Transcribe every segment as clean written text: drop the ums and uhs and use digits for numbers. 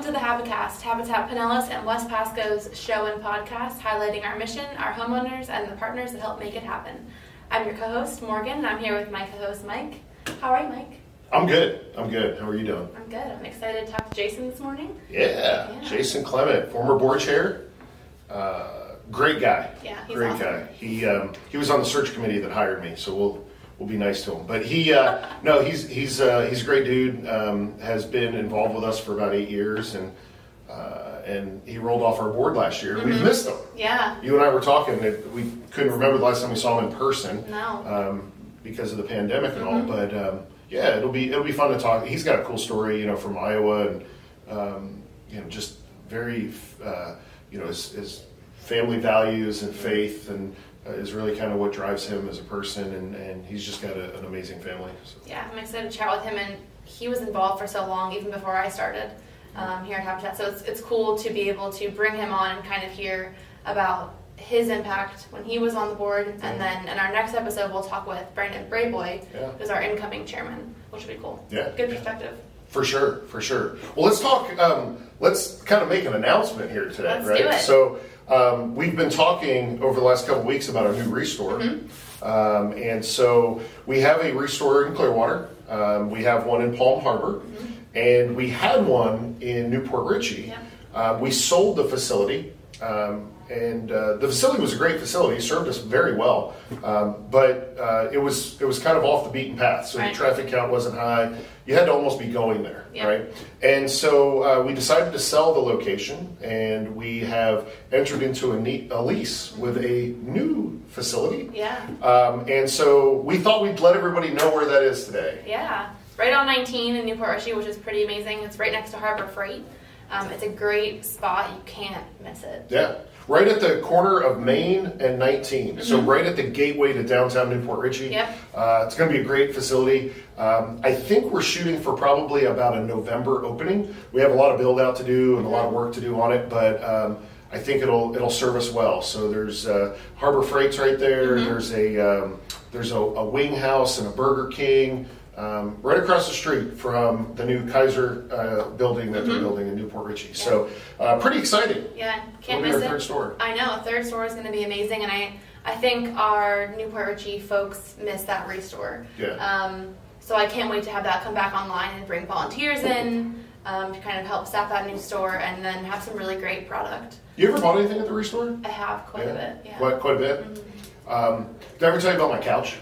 Welcome to the Habitcast, Habitat Pinellas and West Pasco's show and podcast highlighting our mission, our homeowners, and the partners that help make it happen. I'm your co-host, Morgan, and I'm here with my co-host, Mike. How are you, Mike? I'm good. How are you doing? I'm good. I'm excited to talk to Jason this morning. Yeah. Jason Clement, former board chair. Great guy. Yeah, he's great awesome. guy. He was on the search committee that hired me, so we'll be nice to him. But he's a great dude. Has been involved with us for about 8 years, and he rolled off our board last year. Mm-hmm. We've missed him. Yeah. You and I were talking that we couldn't remember the last time we saw him in person. No. Because of the pandemic and all. Mm-hmm. But yeah, it'll be fun to talk. He's got a cool story, from Iowa, and just very, his family values and faith and. Is really kind of what drives him as a person, and he's just got an amazing family. So. Yeah, I'm excited to chat with him, and he was involved for so long, even before I started here at Habitat. So it's cool to be able to bring him on and kind of hear about his impact when he was on the board, and then in our next episode we'll talk with Brandon Brayboy, who's our incoming chairman, which will be cool. Yeah, good perspective. For sure. Well, let's talk. Let's kind of make an announcement here today, let's right? Do it. So. We've been talking over the last couple of weeks about our new restore. Mm-hmm. And so we have a restore in Clearwater. We have one in Palm Harbor. Mm-hmm. And we had one in Newport Richey. Yeah. We sold the facility. And the facility was a great facility. It served us very well. But it was kind of off the beaten path. So right. The traffic count wasn't high. You had to almost be going there, yeah. right? And so we decided to sell the location, and we have entered into a lease with a new facility. Yeah. And so we thought we'd let everybody know where that is today. Yeah. Right on 19 in Newport Richey, which is pretty amazing. It's right next to Harbor Freight. It's a great spot. You can't miss it. Yeah. Right at the corner of Main and 19. Mm-hmm. So right at the gateway to downtown Newport Richey. Yep. It's going to be a great facility. I think we're shooting for probably about a November opening. We have a lot of build out to do and a lot of work to do on it, but I think it'll serve us well. So there's Harbor Freight's right there. Mm-hmm. There's a wing house and a Burger King. Right across the street from the new Kaiser building that they're building in Newport Richey. Yeah. So pretty exciting. Yeah, can't miss it. Third store. I know, a third store is going to be amazing, and I think our Newport Richey folks miss that restore. Yeah. So I can't wait to have that come back online and bring volunteers in to kind of help staff that new store and then have some really great product. You ever bought anything at the restore? I have quite a bit. Yeah. Quite a bit? Mm-hmm. Did I ever tell you about my couch?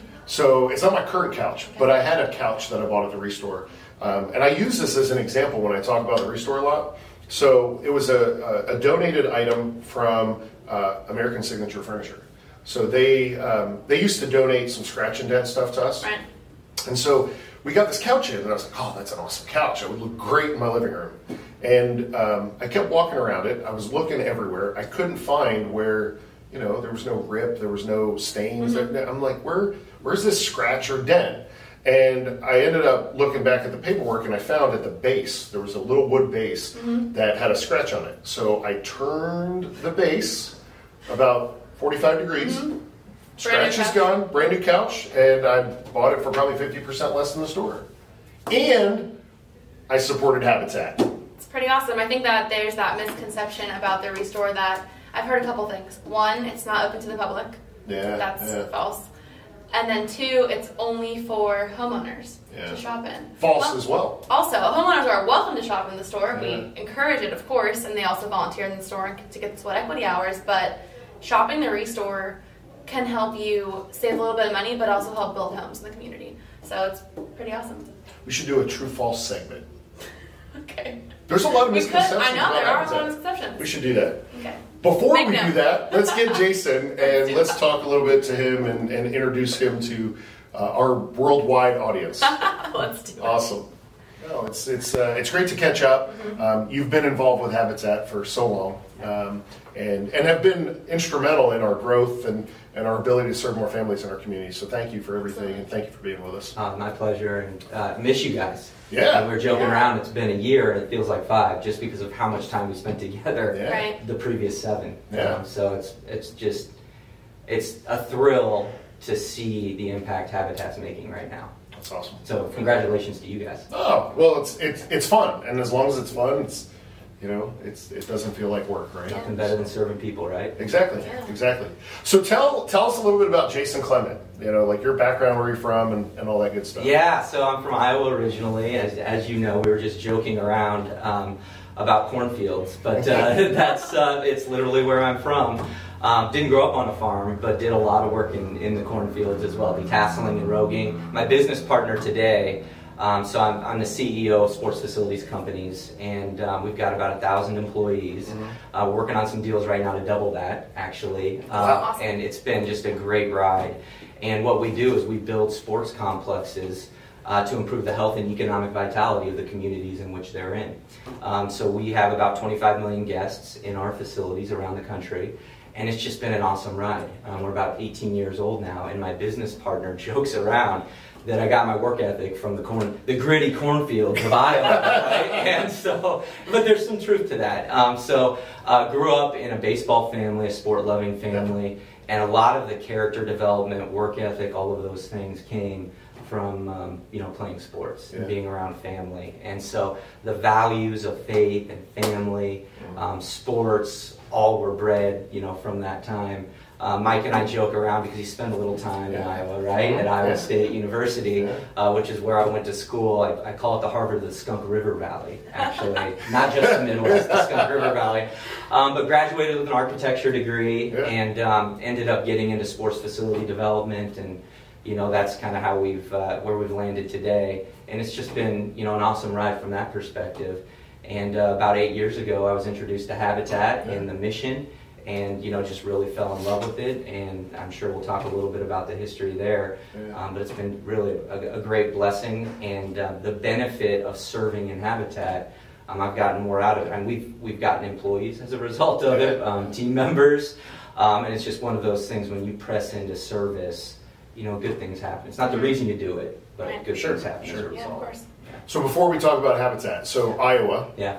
So it's not my current couch, but I had a couch that I bought at the restore. And I use this as an example when I talk about the restore a lot. So it was a donated item from American Signature Furniture. So they used to donate some scratch and dent stuff to us. Right. And so we got this couch in, and I was like, oh, that's an awesome couch. It would look great in my living room. And I kept walking around it. I was looking everywhere. I couldn't find where, there was no rip, there was no stains. Mm-hmm. I'm like, where's this scratch or dent? And I ended up looking back at the paperwork, and I found at the base, there was a little wood base that had a scratch on it. So I turned the base about 45 degrees. Mm-hmm. Scratch is gone, brand new couch, and I bought it for probably 50% less than the store. And I supported Habitat. It's pretty awesome. I think that there's that misconception about the restore that I've heard a couple things. One, it's not open to the public. Yeah. That's false. And then two, it's only for homeowners to shop in. False as well. Also, homeowners are welcome to shop in the store. Yeah. We encourage it, of course, and they also volunteer in the store to get the sweat equity hours. But shopping the restore can help you save a little bit of money, but also help build homes in the community. So it's pretty awesome. We should do a true-false segment. Okay. There's a lot of misconceptions. I know, there are a lot of misconceptions. We should do that. Okay. Before we do that, let's get Jason and let's talk a little bit to him and introduce him to our worldwide audience. Let's do it. Awesome. No, it's great to catch up. Mm-hmm. You've been involved with Habitat for so long, and have been instrumental in our growth and our ability to serve more families in our community. So thank you for everything, and thank you for being with us. My pleasure, and miss you guys. Yeah. We were joking around, it's been a year, and it feels like 5, just because of how much time we spent together the previous 7. Yeah. So it's a thrill to see the impact Habitat's making right now. That's awesome. So congratulations to you guys. Oh, well, it's fun, and as long as it's fun, it doesn't feel like work, right? Nothing better than serving people, right? Exactly, exactly. So tell us a little bit about Jason Clement. Like your background, where you're from, and all that good stuff. Yeah, so I'm from Iowa originally. As you know, we were just joking around about cornfields, but it's literally where I'm from. Didn't grow up on a farm, but did a lot of work in the cornfields as well, detasseling and roguing. My business partner today, so I'm the CEO of sports facilities companies, and we've got about 1,000 employees. We're working on some deals right now to double that, actually. Awesome. And it's been just a great ride. And what we do is we build sports complexes to improve the health and economic vitality of the communities in which they're in. So we have about 25 million guests in our facilities around the country. And it's just been an awesome ride. We're about 18 years old now, and my business partner jokes around that I got my work ethic from the gritty cornfields of Iowa, right? And so, but there's some truth to that. Grew up in a baseball family, a sport-loving family, and a lot of the character development, work ethic, all of those things came from playing sports and being around family. And so the values of faith and family, sports, all were bred, from that time. Mike and I joke around because he spent a little time in Iowa, right? At Iowa State University, which is where I went to school. I call it the Harvard of the Skunk River Valley, actually. Not just the Midwest, the Skunk River Valley. But graduated with an architecture degree and ended up getting into sports facility development, and that's kind of how where we've landed today. And it's just been an awesome ride from that perspective. And about 8 years ago, I was introduced to Habitat and the mission, and just really fell in love with it. And I'm sure we'll talk a little bit about the history there. But it's been really a great blessing, and the benefit of serving in Habitat, I've gotten more out of it. And we've gotten employees as a result of it, team members, and it's just one of those things when you press into service, good things happen. It's not the reason you do it, but good things happen as a result. Yeah, of course. So before we talk about Habitat, so Iowa. Yeah.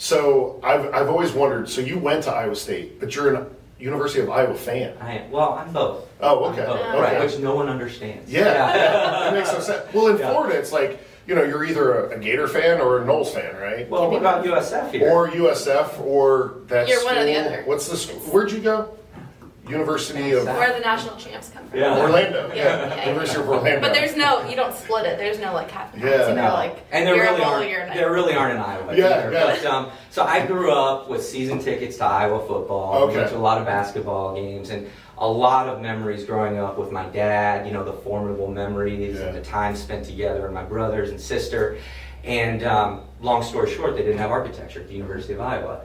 So I've always wondered, so you went to Iowa State, but you're a University of Iowa fan. I'm both. Oh, okay. Right, which no one understands. Yeah. That makes no sense. Well, in Florida, it's like, you're either a Gator fan or a Knowles fan, right? Well, what about USF here? Or USF, or that You're school. one or the other. What's the school? Where'd you go? University of... Where the national champs come from. Yeah. Orlando. Yeah. University of Orlando. But you don't split it. There's no half and half. Yeah. So no. And there really aren't in Iowa either. But, so I grew up with season tickets to Iowa football. We went to a lot of basketball games, and a lot of memories growing up with my dad, the formidable memories and the time spent together, and my brothers and sister. And long story short, they didn't have architecture at the University of Iowa.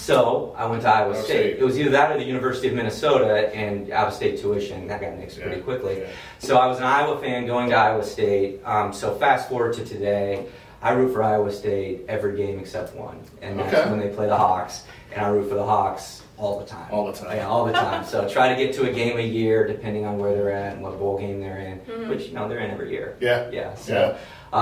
So I went to Iowa State. It was either that or the University of Minnesota, and out-of-state tuition. That got nixed pretty quickly. So I was an Iowa fan going to Iowa State. So fast forward to today, I root for Iowa State every game except one, and that's when they play the Hawks. And I root for the Hawks all the time. All the time. Yeah, all the time. So try to get to a game a year, depending on where they're at and what bowl game they're in, which they're in every year. Yeah. So,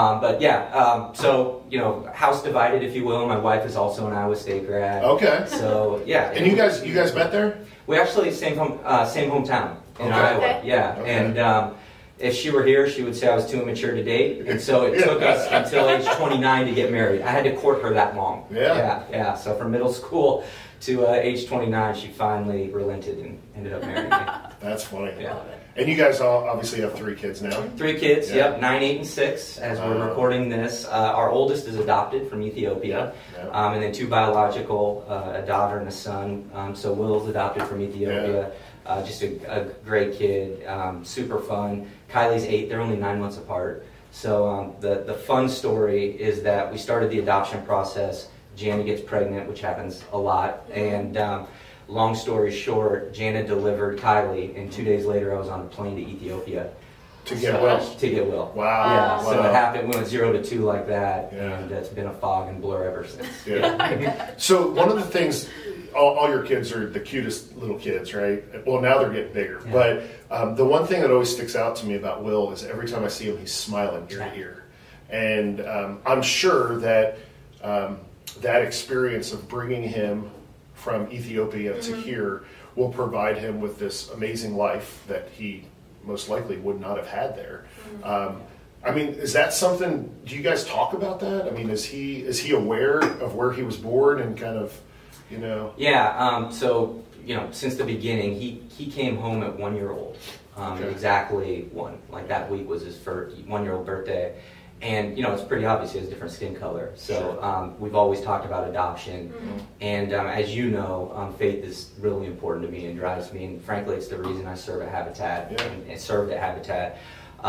so house divided, if you will. My wife is also an Iowa State grad. Okay. So yeah. And you guys met there? We actually same hometown in Iowa. Okay. Yeah. Okay. And if she were here, she would say I was too immature to date, and so it took us until age 29 to get married. I had to court her that long. Yeah. So from middle school to age 29, she finally relented and ended up marrying me. That's funny. Yeah. And you guys all obviously have 3 kids now. 3 kids, 9, 8, and 6 as we're recording this. Our oldest is adopted from Ethiopia, and then 2 biological, a daughter and a son. So Will's adopted from Ethiopia. Just a great kid, super fun. Kylie's 8, they're only 9 months apart. So the fun story is that we started the adoption process. Jana gets pregnant, which happens a lot, and long story short, Jana delivered Kylie, and 2 days later I was on a plane to Ethiopia. To get Will? To get Will. Wow. Yeah, so it happened, we went 0 to 2 like that, and it's been a fog and blur ever since. Yeah. So one of the things, all your kids are the cutest little kids, right? Well, now they're getting bigger, but the one thing that always sticks out to me about Will is every time I see him, he's smiling ear to ear. And I'm sure that that experience of bringing him from Ethiopia to here will provide him with this amazing life that he most likely would not have had there. I mean, is that something? Do you guys talk about that? I mean, is he aware of where he was born and kind of, you know? Yeah. So since the beginning, he came home at 1 year old. Okay. Exactly one. Like that week was his first 1 year old birthday. And, it's pretty obvious he has a different skin color. So we've always talked about adoption. Mm-hmm. And as you know, faith is really important to me and drives me. And frankly, it's the reason I serve at Habitat and served at Habitat.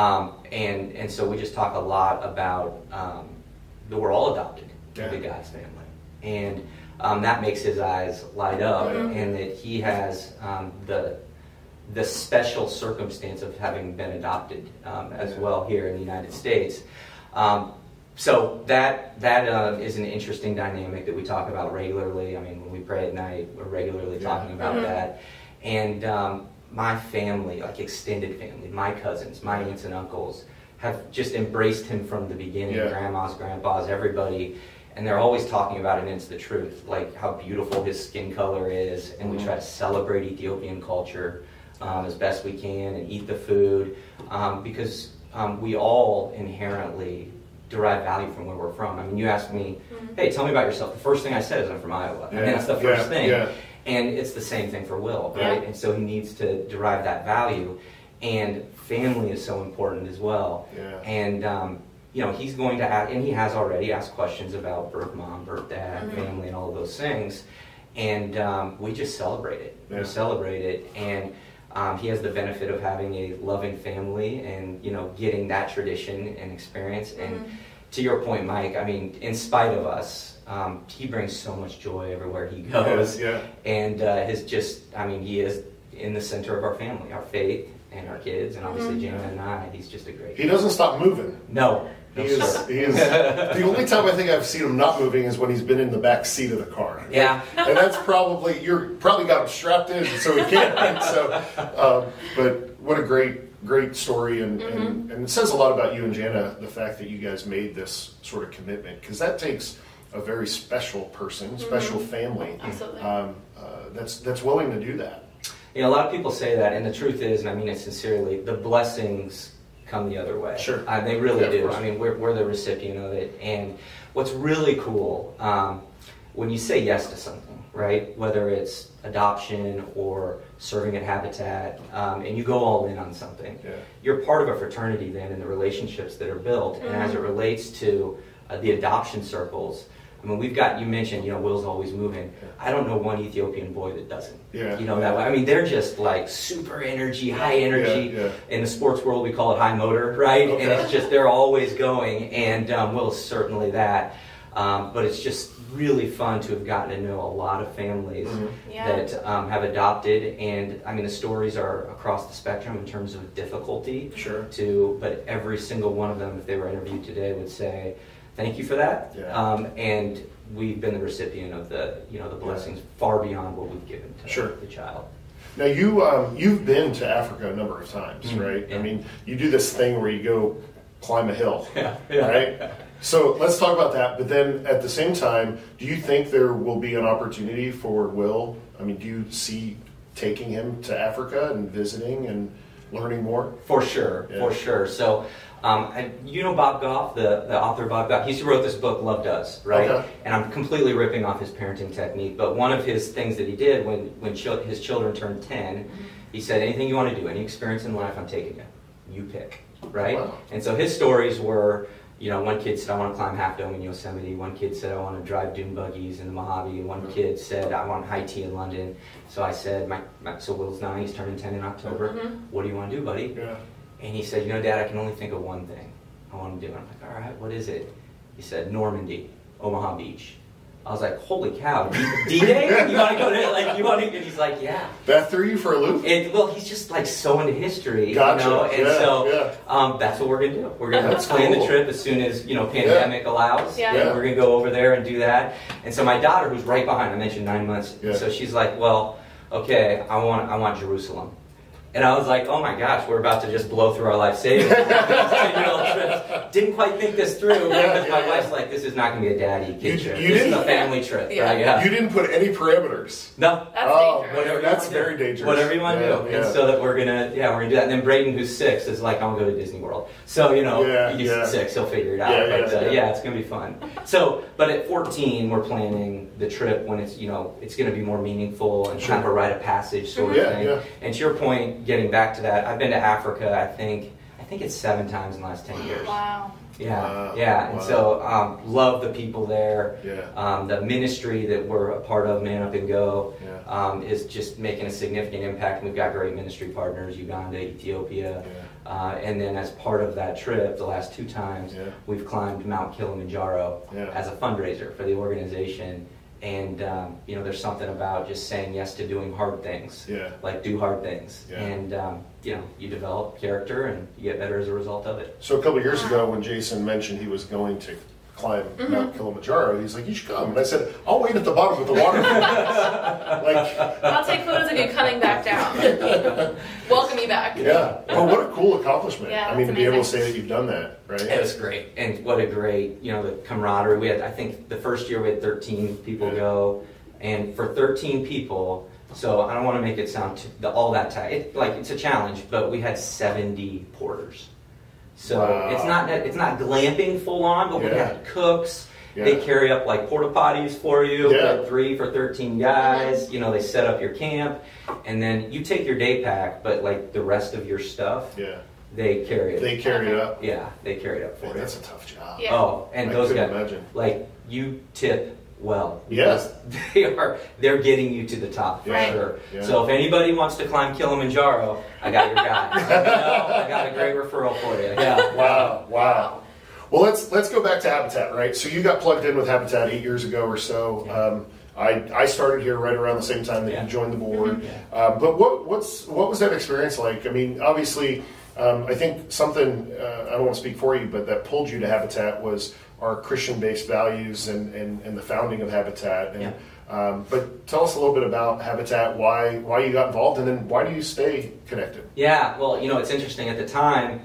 And so we just talk a lot about that we're all adopted into God's family. And that makes his eyes light up, and that he has the special circumstance of having been adopted as well here in the United States. So that is an interesting dynamic that we talk about regularly. I mean, when we pray at night, we're regularly talking about that. And my family, like extended family, my cousins, my aunts and uncles, have just embraced him from the beginning. Grandmas, grandpas, everybody. And they're always talking about it, and it's the truth, like how beautiful his skin color is. And we try to celebrate Ethiopian culture as best we can and eat the food because we all inherently derive value from where we're from. I mean, you asked me, hey, tell me about yourself. The first thing I said is I'm from Iowa. I mean, that's the first thing. And it's the same thing for Will, right? And so he needs to derive that value. And family is so important as well. And, he's going to ask, and he has already asked questions about birth mom, birth dad, family, and all of those things. And we just celebrate it. We celebrate it. And he has the benefit of having a loving family and, getting that tradition and experience. And to your point, Mike, I mean, in spite of us, he brings so much joy everywhere he goes. And he is in the center of our family, our faith and our kids, and obviously Jana and I. He's just a great guy. He doesn't stop moving. No. He is. The only time I think I've seen him not moving is when he's been in the back seat of the car. Yeah. And that's probably got him strapped in so he can't. So, but what a great story, and it says a lot about you and Jana, the fact that you guys made this sort of commitment, because that takes a very special person, special family, that's willing to do that. A lot of people say that, and the truth is, and I mean it sincerely, the blessings come the other way. Sure. They really do. I mean, we're the recipient of it. And what's really cool, when you say yes to something, right, whether it's adoption or serving at Habitat, and you go all in on something, you're part of a fraternity then in the relationships that are built. And as it relates to the adoption circles, I mean, you mentioned, Will's always moving. I don't know one Ethiopian boy that doesn't. That way. I mean, they're just like super energy, high energy. In the sports world, we call it high motor, right? And it's just, they're always going. And Will's certainly that. But it's just really fun to have gotten to know a lot of families that have adopted. And I mean, the stories are across the spectrum in terms of difficulty. But every single one of them, if they were interviewed today, would say, thank you for that. And we've been the recipient of the blessings far beyond what we've given to the child. Now you've been to Africa a number of times, right? I mean, you do this thing where you go climb a hill, right? So let's talk about that. But then at the same time, do you think there will be an opportunity for Will? I mean, do you see taking him to Africa and visiting and learning more? For sure. So, Bob Goff, the author Bob Goff, he wrote this book, Love Does, right? And I'm completely ripping off his parenting technique, but one of his things that he did when his children turned 10, he said, anything you want to do, any experience in life, I'm taking you. You pick, right? And so his stories were, one kid said, I want to climb Half Dome in Yosemite. One kid said, I want to drive dune buggies in the Mojave. One kid said, I want high tea in London. So I said, so Will's 9, he's turning 10 in October. What do you want to do, buddy? And he said, Dad, I can only think of one thing I want to do. And I'm like, all right, what is it? He said, Normandy, Omaha Beach. I was like, holy cow, D-Day? You want to go there? And he's like, yeah. That threw you for a loop? He's just like so into history. Gotcha. That's what we're going to do. We're going to plan the trip as soon as, pandemic allows. And we're going to go over there and do that. And so my daughter, who's right behind, I mentioned 9 months, so she's like, well, okay, I want Jerusalem. And I was like, oh my gosh, we're about to just blow through our life savings. Didn't quite think this through because my wife's like, this is not going to be a daddy kid trip. This is a family trip, right? Yeah. You didn't put any parameters. No. That's dangerous. That's very dangerous. Whatever you want to do. And so that we're going to do that. And then Braden, who's 6, is like, I want to go to Disney World. So, he's 6, he'll figure it out. It's going to be fun. So, but at 14, we're planning the trip when it's, it's going to be more meaningful and kind of a rite of passage sort of thing. Yeah. And to your point, getting back to that, I've been to Africa, I think it's 7 times in the last 10 years. Wow. Yeah. And so love the people there. Yeah. The ministry that we're a part of, Man Up and Go, is just making a significant impact. We've got great ministry partners, Uganda, Ethiopia. And then as part of that trip, the last 2 times, we've climbed Mount Kilimanjaro as a fundraiser for the organization. And there's something about just saying yes to doing hard things. Like do hard things. And you develop character and you get better as a result of it. So a couple of years ago when Jason mentioned he was going to climb Mount Kilimanjaro, he's like, you should come. And I said, I'll wait at the bottom of the waterfall. I'll take photos of you coming back down. Welcome you back. Yeah. Well, what a cool accomplishment. Yeah, I mean, to be able to say that you've done that, right? It was great. And what a great, the camaraderie. We had, I think the first year we had 13 people go. And for 13 people, so I don't want to make it sound all that tight. It's a challenge, but we had 70 porters. So it's not glamping full on, but we had cooks. They carry up like porta potties for you. Like 3 for 13 guys. They set up your camp, and then you take your day pack, but like the rest of your stuff, they carry it. They carry it up. Yeah, they carry it up for you. That's a tough job. Yeah. Oh, and those guys, imagine. like you tip well. Yes. They're getting you to the top for sure. Yeah. So if anybody wants to climb Kilimanjaro, I got your guy. I got a great referral for you. Yeah. Wow. Well, let's go back to Habitat, right? So you got plugged in with Habitat 8 years ago or so. I started here right around the same time that you joined the board. But what was that experience like? I mean, obviously, I think something I don't want to speak for you, but that pulled you to Habitat was our Christian-based values and the founding of Habitat. And, but tell us a little bit about Habitat, why you got involved, and then why do you stay connected? Yeah, well, it's interesting. At the time,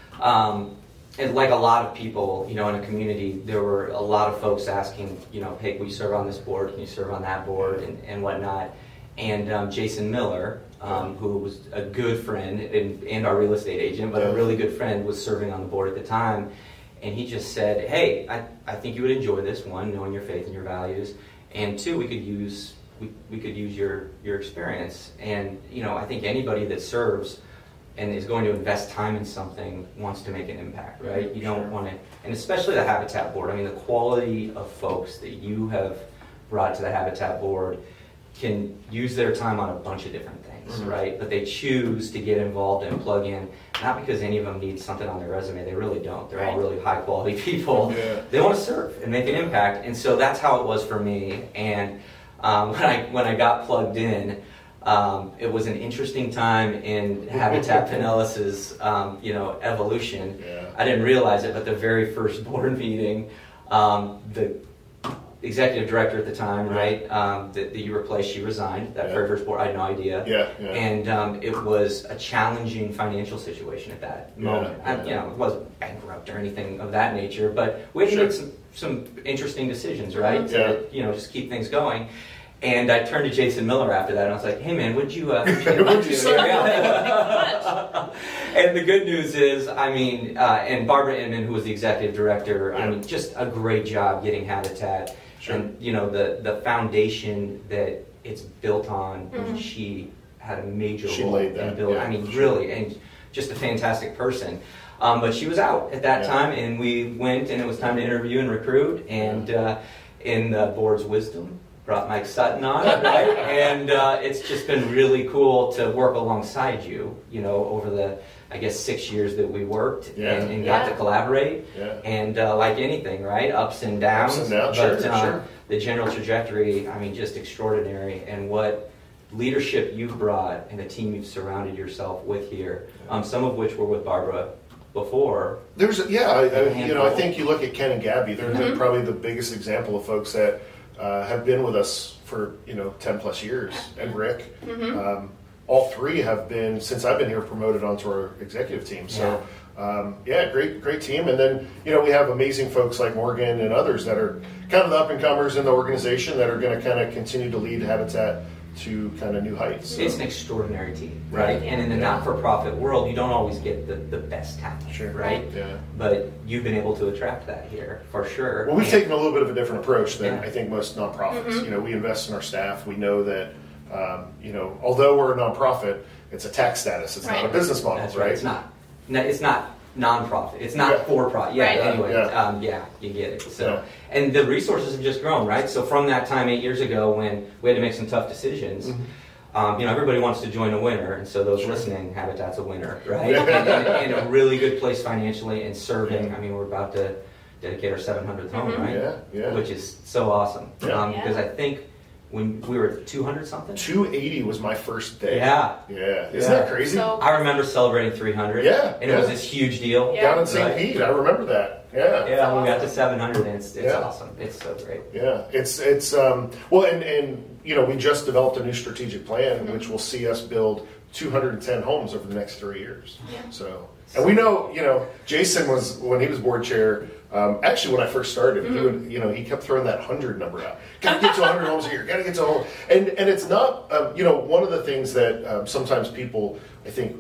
and like a lot of people, in a community, there were a lot of folks asking, hey, will you serve on this board? Can you serve on that board? And whatnot. And Jason Miller, who was a good friend and our real estate agent, but a really good friend, was serving on the board at the time. And he just said, hey, I think you would enjoy this, 1, knowing your faith and your values, and 2, we could use your experience. And I think anybody that serves and is going to invest time in something wants to make an impact, right? You don't want to, and especially the Habitat board. I mean, the quality of folks that you have brought to the Habitat board can use their time on a bunch of different things, right? But they choose to get involved and plug in, not because any of them need something on their resume. They really don't. They're all really high quality people. They want to serve and make an impact. And so that's how it was for me. And when I got plugged in, it was an interesting time in Habitat Pinellas's evolution. I didn't realize it, but the very first board meeting, the executive director at the time, right, that you replaced, she resigned. That very first board, I had no idea. And it was a challenging financial situation at that moment. It wasn't bankrupt or anything of that nature, but we had to make some interesting decisions, right, to just keep things going. And I turned to Jason Miller after that, and I was like, "Hey, man, would you And the good news is, and Barbara Inman, who was the executive director, just a great job getting Habitat, and the foundation that it's built on. She had a major role in building. Really, and just a fantastic person. But she was out at that time, and we went, and it was time to interview and recruit, and in the board's wisdom, brought Mike Sutton on, right? And it's just been really cool to work alongside you, over the, 6 years that we worked and got to collaborate. And like anything, right? Ups and downs. But the general trajectory, just extraordinary. And what leadership you've brought and the team you've surrounded yourself with here, some of which were with Barbara before. There's, I think you look at Ken and Gabby, they're probably the biggest example of folks that have been with us for 10 plus years, and Rick. all three have been, since I've been here, promoted onto our executive team. So, great team. And then, we have amazing folks like Morgan and others that are kind of the up-and-comers in the organization that are going to kind of continue to lead Habitat to kind of new heights. It's an extraordinary team, right? And in the not-for-profit world, you don't always get the best talent, right? Yeah. But you've been able to attract that here, for sure. Well, we've taken a little bit of a different approach than I think most nonprofits. We invest in our staff. We know that, although we're a nonprofit, it's a tax status. It's not a business model, That's right? It's not nonprofit. It's not for profit. You get it. So, and the resources have just grown, right? So from that time 8 years ago when we had to make some tough decisions, everybody wants to join a winner, and so those listening, Habitat's a winner, right? and a really good place financially and serving. I mean, we're about to dedicate our 700th home, right? Which is so awesome. Because I think when we were 200 something? 280 was my first day. Yeah. Isn't that crazy? So I remember celebrating 300. And it was this huge deal. Down in St. Pete, I remember that. Yeah, when we got to 700, and it's awesome. It's so great. Yeah, it's well, and we just developed a new strategic plan, which will see us build 210 homes over the next 3 years. So, and we know, Jason was, when he was board chair, actually when I first started, he would, he kept throwing that 100 number out. Gotta get to 100 homes a year, gotta get to a home. And it's not, one of the things that sometimes people, I think,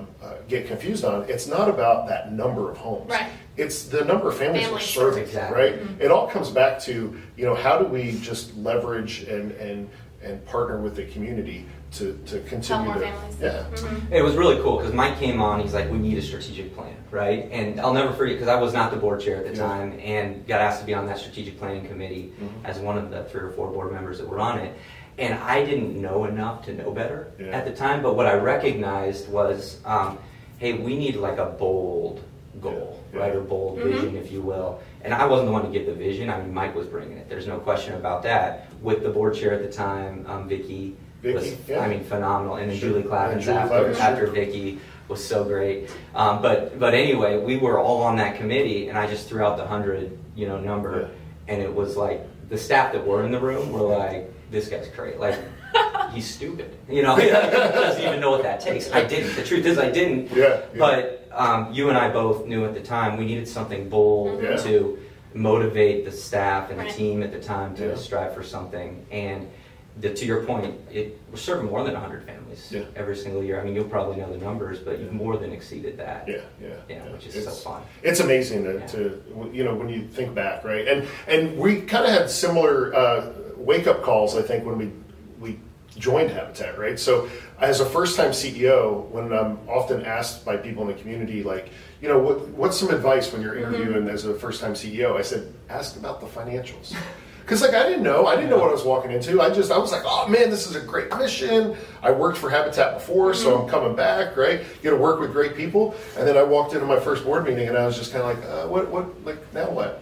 get confused on, it's not about that number of homes. Right. It's the number of families we're serving, exactly. right? It all comes back to, how do we just leverage and partner with the community to continue more to families. It was really cool because Mike came on. He's like, we need a strategic plan, right? And I'll never forget because I was not the board chair at the time and got asked to be on that strategic planning committee as one of the 3 or 4 board members that were on it. And I didn't know enough to know better at the time, but what I recognized was, hey, we need like a bold goal, right? Or bold vision, if you will. And I wasn't the one to give the vision. I mean, Mike was bringing it. There's no question about that. With the board chair at the time, Vicky was, phenomenal. And then Julie Clavins after Vicky was so great. But anyway, we were all on that committee, and I just threw out the 100, number, and it was like the staff that were in the room were like, "This guy's crazy. Like, he's stupid. He doesn't even know what that takes." I didn't. The truth is, I didn't. But you and I both knew at the time we needed something bold to motivate the staff and the team at the time to strive for something. And to your point, we're serving more than 100 families every single year. I mean, you'll probably know the numbers, but you've more than exceeded that. Which is so fun. It's amazing to when you think back, right? And we kind of had similar wake-up calls, I think, when we joined Habitat, right? So as a first-time CEO, when I'm often asked by people in the community, like, what's some advice when you're interviewing as a first-time CEO? I said, ask about the financials. Because I didn't know what I was walking into. I was like, oh man, this is a great mission. I worked for Habitat before, so I'm coming back, right? Get to work with great people. And then I walked into my first board meeting, and I was just kind of like, what, now what?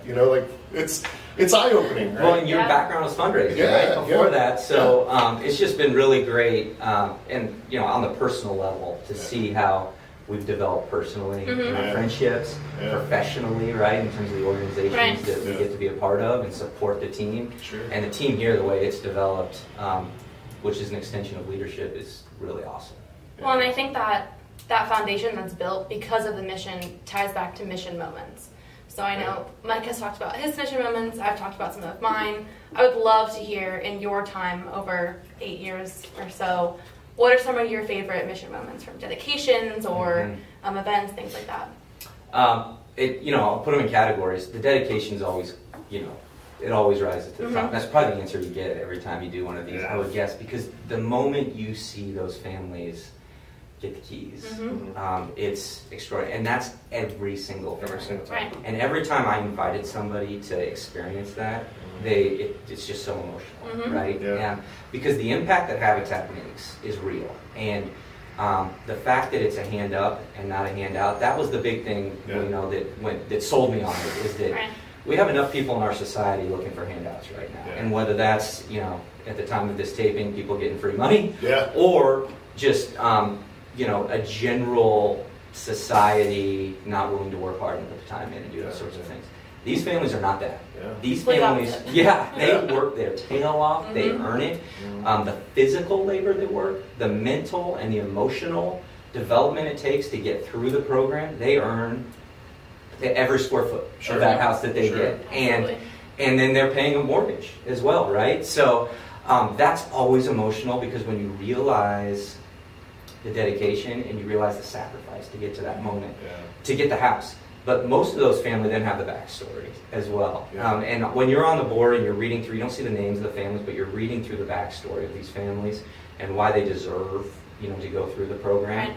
It's eye-opening, right? Well, and your background was fundraising, right? Before that, so it's just been really great, and on the personal level to see how we've developed personally in our friendships, professionally, right, in terms of the organizations that we get to be a part of and support the team. And the team here, the way it's developed, which is an extension of leadership, is really awesome. Well, and I think that foundation that's built because of the mission ties back to mission moments. So I know Mike has talked about his mission moments. I've talked about some of mine. I would love to hear, in your time over 8 years or so, what are some of your favorite mission moments from dedications or events, things like that? I'll put them in categories. The dedications always, it always rises to the top. That's probably the answer you get every time you do one of these, I would guess, because the moment you see those families get the keys, it's extraordinary, and that's every single time. Right. And every time I invited somebody to experience that, it's just so emotional, right? Because the impact that Habitat makes is real, and the fact that it's a hand up and not a handout, that was the big thing that sold me on it, is that we have enough people in our society looking for handouts right now, and whether that's at the time of this taping, people getting free money, or just a general society not willing to work hard and put the time in and do those sorts of things. These families are not that. Yeah. These Complete families, opposite. they work their tail off, they earn it. The physical labor they work, the mental and the emotional development it takes to get through the program, they earn every square foot of that house that they get. And then they're paying a mortgage as well, right? So that's always emotional, because when you realize the dedication and you realize the sacrifice to get to that moment, to get the house. But most of those families then have the backstory as well. And when you're on the board and you're reading through, you don't see the names of the families, but you're reading through the backstory of these families and why they deserve, to go through the program.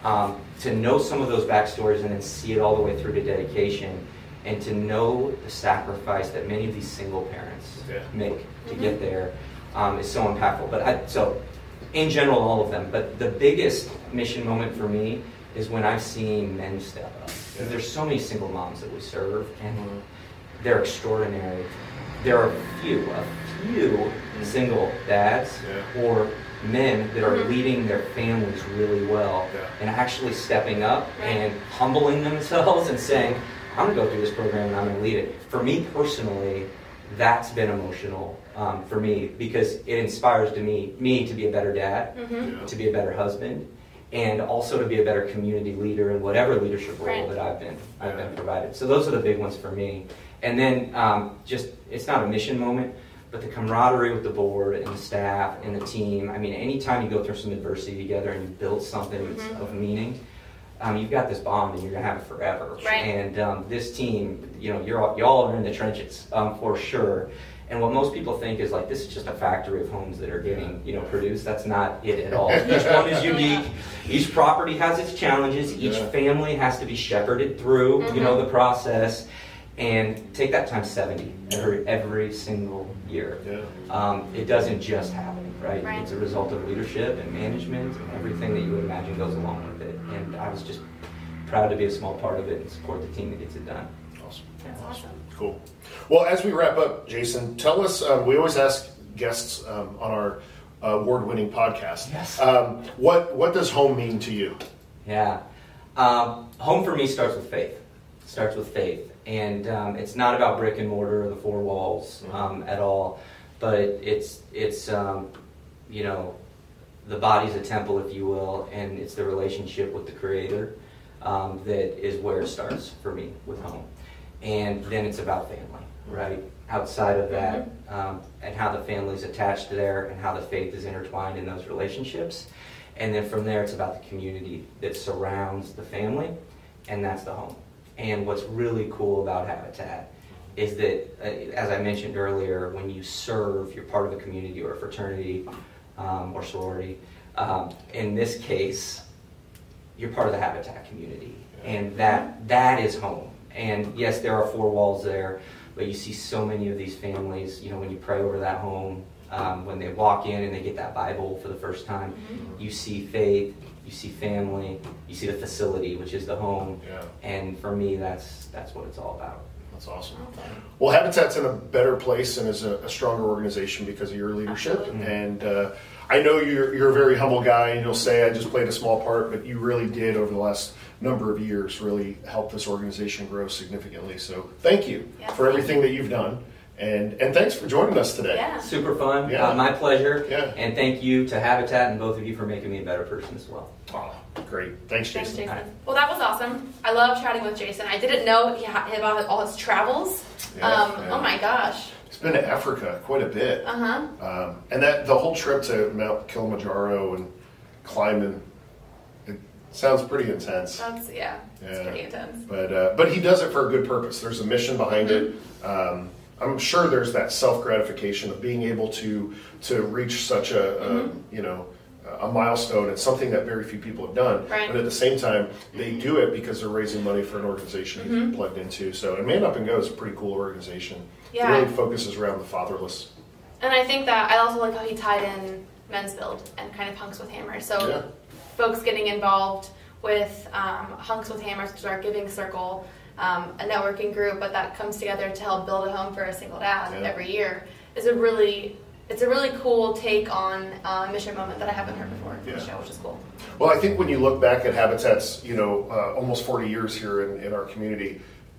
To know some of those backstories and then see it all the way through to dedication, and to know the sacrifice that many of these single parents make to get there is so impactful. But so in general, all of them. But the biggest mission moment for me is when I've seen men step up. There's so many single moms that we serve, and they're extraordinary. There are a few single dads or men that are leading their families really well and actually stepping up and humbling themselves and saying, I'm going to go through this program and I'm going to lead it. For me personally, that's been emotional for me, because it inspires me to be a better dad, to be a better husband, and also to be a better community leader in whatever leadership role that I've been provided. So those are the big ones for me. And then it's not a mission moment, but the camaraderie with the board and the staff and the team. I mean, anytime you go through some adversity together and you build something that's of meaning, you've got this bond and you're gonna have it forever. And this team, y'all are in the trenches for sure. And what most people think is like, this is just a factory of homes that are getting, produced. That's not it at all. Each one is unique. Each property has its challenges. Each family has to be shepherded through, the process. And take that times 70 every single year. It doesn't just happen, right? It's a result of leadership and management and everything that you would imagine goes along with it. And I was just proud to be a small part of it and support the team that gets it done. Awesome. That's awesome. Cool. Well, as we wrap up, Jason, tell us, we always ask guests on our award-winning podcast, what does home mean to you? Home for me starts with faith. And it's not about brick and mortar or the four walls at all, but it's the body's a temple, if you will, and it's the relationship with the Creator that is where it starts for me with home. And then it's about family, right? Outside of that, and how the family's attached there and how the faith is intertwined in those relationships. And then from there, it's about the community that surrounds the family, and that's the home. And what's really cool about Habitat is that, as I mentioned earlier, when you serve, you're part of a community or a fraternity or sorority. In this case, you're part of the Habitat community, and that is home. And yes, there are four walls there, but you see so many of these families, when you pray over that home, when they walk in and they get that Bible for the first time, you see faith, you see family, you see the facility, which is the home. And for me, that's what it's all about. That's awesome. Well, Habitat's in a better place and is a stronger organization because of your leadership. And I know you're a very humble guy, and you'll say, I just played a small part, but you really did over the last number of years really help this organization grow significantly. So thank you for everything that you've done. And thanks for joining us today. Super fun. My pleasure. And thank you to Habitat and both of you for making me a better person as well. Oh, great. Thanks, Jason. Well, that was awesome. I love chatting with Jason. I didn't know about all his travels. Oh my gosh. He's been to Africa quite a bit. And the whole trip to Mount Kilimanjaro and climbing, it sounds pretty intense. It's pretty intense. But he does it for a good purpose. There's a mission behind it. I'm sure there's that self-gratification of being able to reach such a milestone. It's something that very few people have done. But at the same time, they do it because they're raising money for an organization he's plugged into. So, and Man Up and Go is a pretty cool organization. It really focuses around the fatherless. And I think that I also like how he tied in Men's Build and kind of Hunks with Hammers. So folks getting involved with Hunks with Hammers, which is our giving circle, a networking group, but that comes together to help build a home for a single dad every year, is a really cool take on a mission moment that I haven't heard before in the show, which is cool. Well, I think when you look back at Habitat's, almost 40 years here in our community,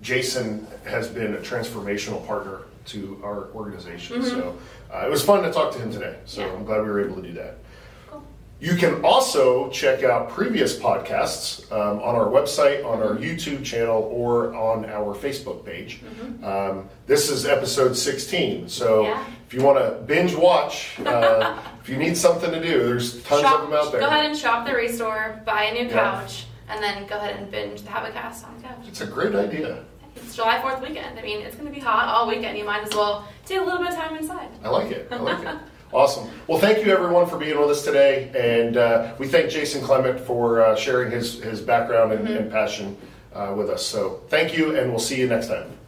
Jason has been a transformational partner to our organization. So it was fun to talk to him today. So I'm glad we were able to do that. You can also check out previous podcasts on our website, on our YouTube channel, or on our Facebook page. This is episode 16, so if you want to binge watch, if you need something to do, there's tons of them out there. Go ahead and shop the Restore, buy a new couch, and then go ahead and binge the Habitcast on the couch. It's a great idea. It's July 4th weekend. I mean, it's going to be hot all weekend. You might as well take a little bit of time inside. I like it. Awesome. Well, thank you everyone for being with us today, and we thank Jason Clement for sharing his background and passion with us. So thank you, and we'll see you next time.